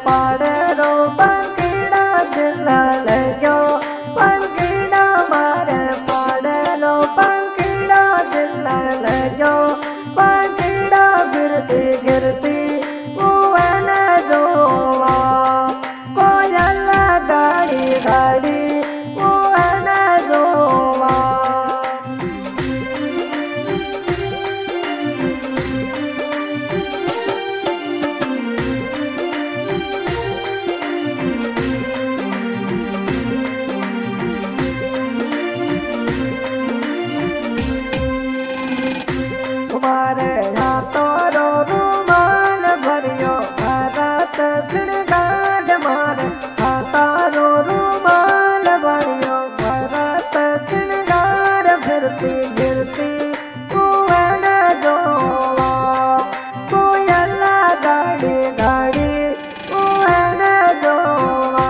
पाड़ो पंखीड़ा दिल लग्यो पंखीड़ा मारे पाड़ो पंखीड़ा दिल लग्यो पंखीड़ा गिरती गिरती कुएं जोवा कोयल गाड़ी गाड़ी कुएं जोवा तुम्हारे हाथों रो रुमाल भरियो भारत श्रृंगार मारे हाथों रो रुमाल भरियो भारत श्रृंगार फिरती गिरती कुएं जोवा कोयल गाड़ी गाड़ी कुएं जोवा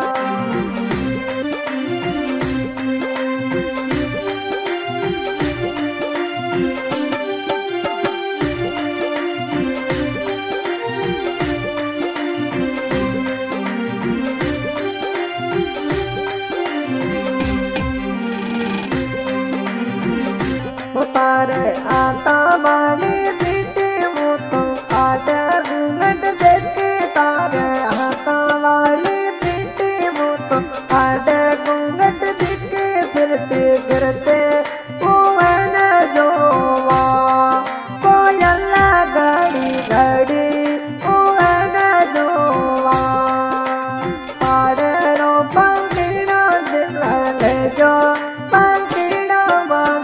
तारे आता वाली बेटी वो तो आटे घूंघट देखे तारे आता वाली बेटी वो तो आटे घूंघट देखे फिरते गिरते कुएं जोवा कोयल गाड़ी गाड़ी कुएं जोवा पाड़े रो पंखीड़ा दिल लग्यो पंखीड़ा बाग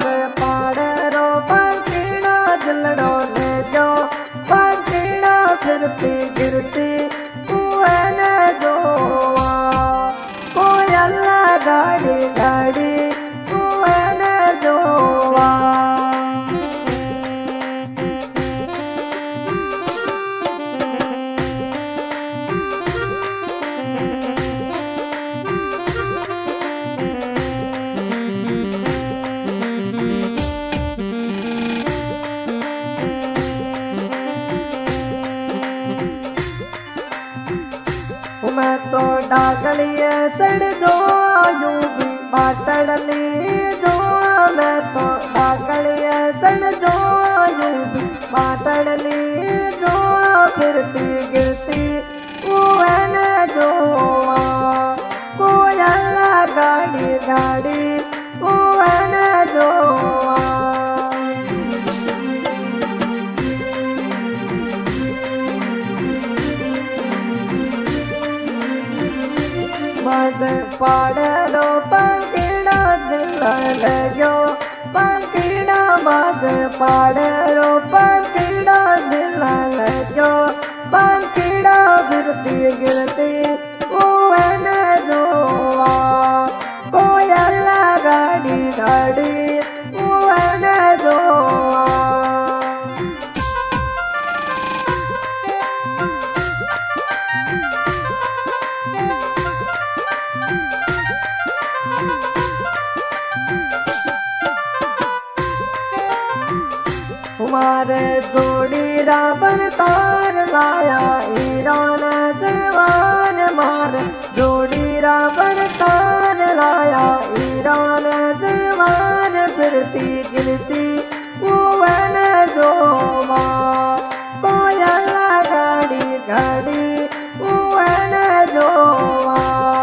पंखीड़ा फिरती गिरती कुएं जोवा कोयल गाड़ी गाड़ी कुएं जोवा मैं तो डागलिए सड़ जो यूं भी बाटड़ली जो मैं तो डागलिए सड़ जो यूं भी बाटड़ली जो फिरती गिरती कुएं जोवा कोयल गाड़ी गाड़ी कुएं जोवा बाजे पाड़ो पंखीड़ा दिल लग्यो पंखीड़ा बाजे पाड़ो पंखीड़ा दिल लग्यो पंखीड़ा गिरती गिरती कुएं जोवा कोयल गाड़ी गाड़ी कुएं जोवा तुम्हारे जोड़ी रावण तार लाया ईरान जवान मार जोड़ी रावण तार लाया ईरान जवान फिरती गिरती कुएं जोवा कोयल गाड़ी गाड़ी कुएं जोवा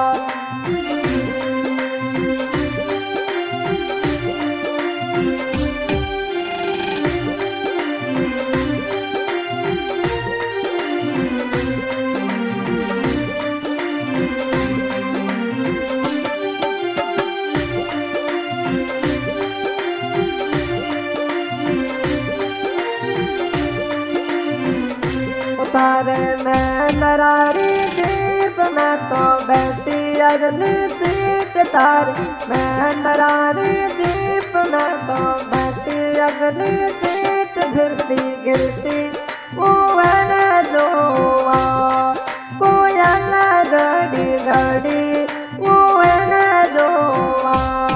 तारे मैं नरारी जीप में तो बैठी अगली सीट तारे मैं नरारी जीप में तो बैठी अगली सीट फिरती गिरती कुएं जोवा कोयल गाड़ी गाड़ी कुएं जोवा।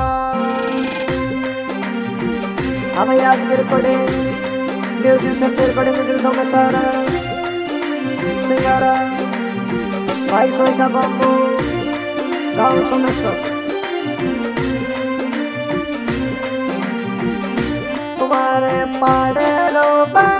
अब आज के रिकॉर्डिंग म्यूजिक से रिकॉर्डिंग में दिल में सारा सिंगारा भाई सोचा बम्बू गाँव समझो तुम्हारे पाड़े रो